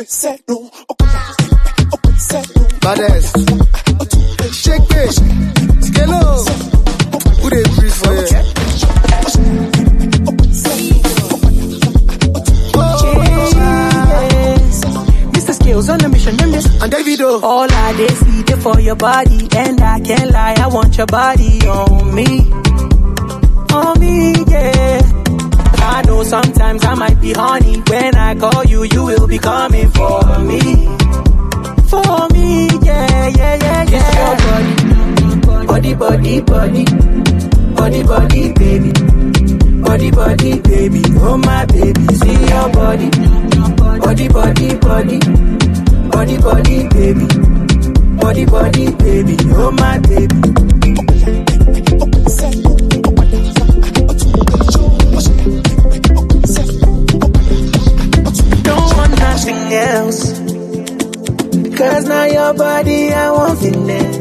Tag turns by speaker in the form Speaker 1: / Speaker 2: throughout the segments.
Speaker 1: Baddest. Shake it. Skelo. Who they breathe for you?
Speaker 2: Mr. Skills on the mission,
Speaker 1: and Davido.
Speaker 2: All I did see there for your body, and I can't lie, I want your body on me. On me, yeah. I know sometimes I might be horny. When I call you, you will be coming for me. For me, yeah, yeah, yeah, yeah. It's your body, body, body, body, body, baby. Body, body, baby, oh my baby. See your body, body, body, body, body, body, baby. Body, body, baby, oh my baby. Don't want nothing else, 'cause now your body I want finesse.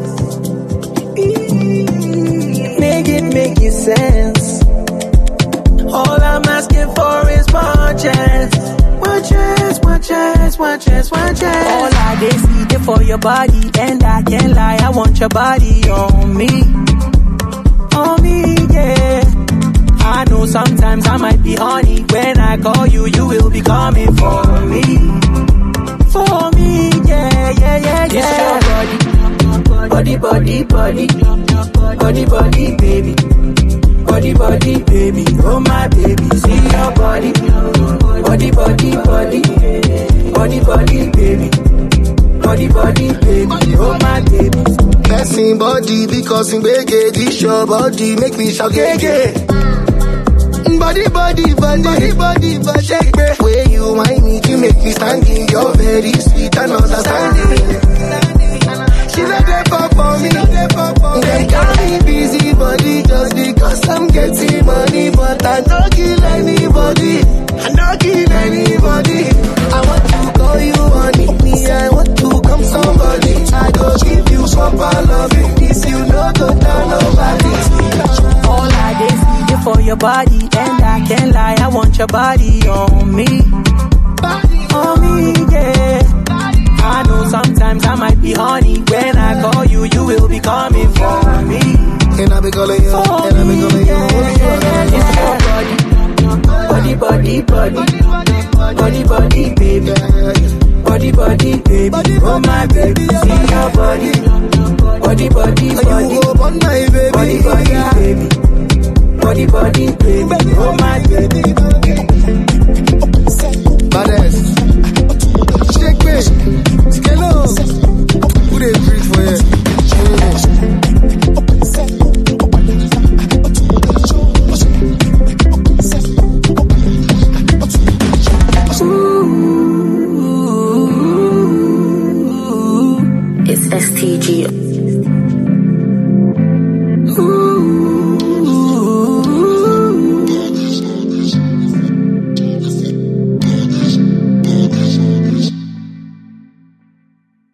Speaker 2: Make you sense. All I'm asking for is one chance. One chance, one chance, one chance, one chance. All I did see there for your body, and I can't lie, I want your body on me. On me, yeah. I know sometimes I might be horny. When I call you, you will be coming for me. For me, yeah, yeah, yeah, yeah. It's your body, body, body, body, body, body, baby. Body, body, baby, oh my baby. See your body, body, body, body, body, body, baby. Body, body, baby, oh my baby.
Speaker 1: Passing body because in bege, this your body make me shout gege. Body, body, body, body, body, body, shake me. Where you mind me to make me standing. You're very sweet and understanding. She not there for me, they got me busy body just because I'm getting money, but I don't kill anybody. I don't kill anybody. I want to call you honey, me I want to come somebody. I go give you proper loving, this you know go down nobody.
Speaker 2: All I did see there for your body, and I can't lie, I want your body on me. On me, yeah. I know sometimes I might be horny. When I call you, you will be coming for me.
Speaker 1: And I be calling you, and I be calling you.
Speaker 2: It's your body, body, body, body, body, baby. Body, body, baby, oh my baby. See your body, body, body, body,
Speaker 1: body,
Speaker 2: body, baby. Body, body, baby, oh my baby.
Speaker 1: Baddest. Shake me. Skelo. Who they breathe for you?
Speaker 3: It's STG.